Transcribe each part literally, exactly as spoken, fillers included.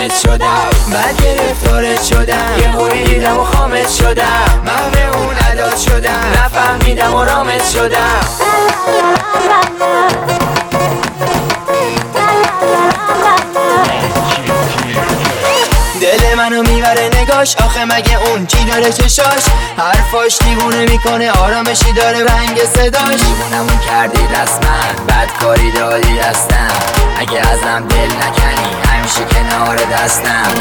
خامت شدم، بعد گرفتارت شدم، یه هوی دیدم و خامت شدم، من به اون عداد شدم، نفهمیدم و رامت شدم. دل منو میبره نگاش، آخه مگه اون کی داره چشاش، حرفاش دیوونه میکنه، آرامشی داره رنگ صداش. دیوونمون کردی رسما، بدکاری دادی دستم، اگه ازم دل نکنی همیشه کنار دستم.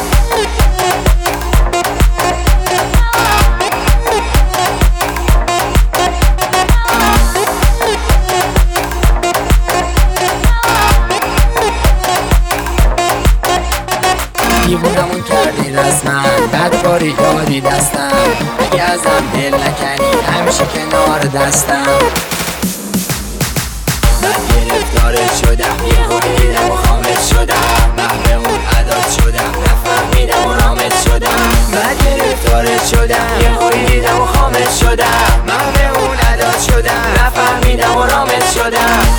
دیوونمون کردی رسما، بدکاری دادی دستم، اگه ازم دل نکنی همیشه کنار دستم. من گرفتارت شدم، یه هوی دیدم و خامت شدم، من به اون عداد شدم، نفهمیدم و رامت شدم. من گرفتارت شدم، یه هوی دیدم و خامت شدم، من به اون عداد شدم، نفهمیدم و رامت شدم.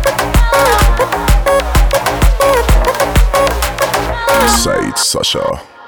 Said Sasha.